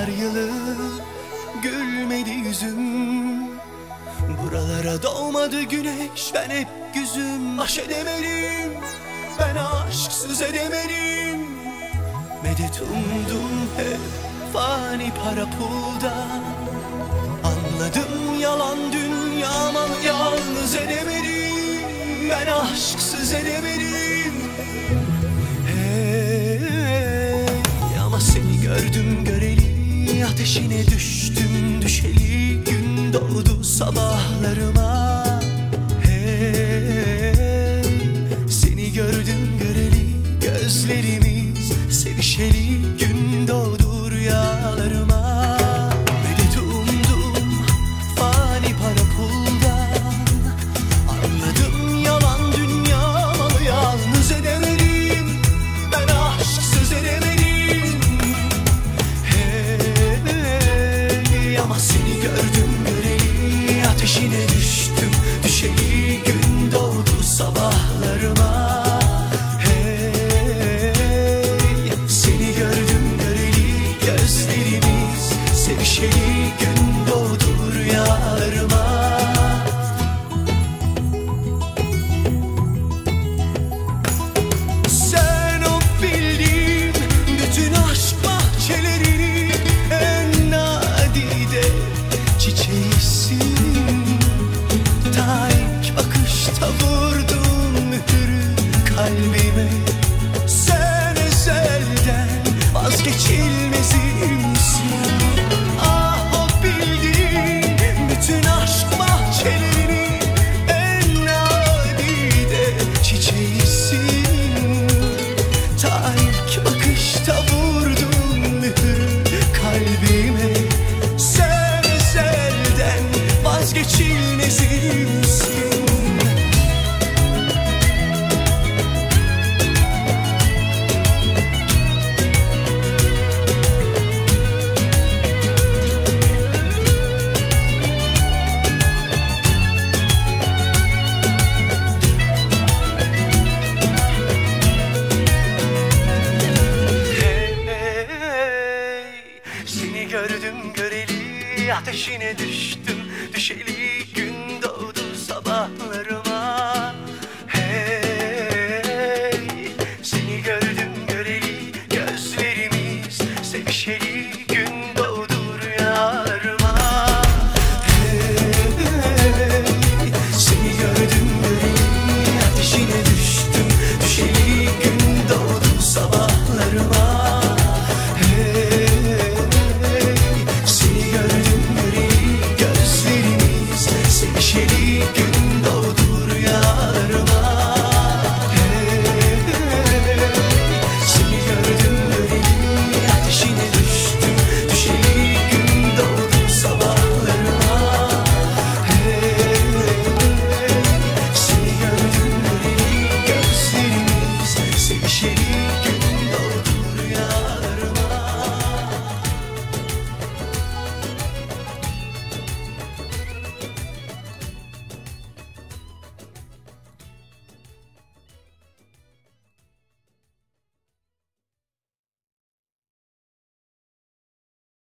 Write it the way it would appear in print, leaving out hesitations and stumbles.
yıllar yılı gülmedi yüzüm. Buralara doğmadı güneş, ben hep güzüm. Baş edemedim, ben aşksız edemedim. Medet umdum hep fani para pulda. Anladım yalan dünya ama yalnız edemedim. Ben aşksız edemedim. Hey, ama seni gördüm göreli, ateşine düştüm düşeli. Gün doğdu sabahlarıma. Hey, seni gördüm göreli, gözlerimiz sevişeli. Gün doğdu rüyalarıma. Medet umdum fani para puldan. Anladım yalan dünya malı, yalnız edemedim. Ben aşksız edemedim. Hey, ama seni gördüm göreli, ateşine düştüm düşeli. Gün doğdu sabahlarıma. Sevişeli, gün doğdu rüyalarıma. Sen o bildiğin bütün aşk bahçelerini en nadide çiçeğisin. Ta ilk bakışta vurdun mührü kalbime. Sen ezelden vazgeçilmezimsin. Bütün aşk bahçelerinin en nadide çiçeğisin. Ta ilk bakışta vurdun mührü kalbime. Sen ezelden vazgeçilmezimsin. Seni gördüm göreli, ateşine düştüm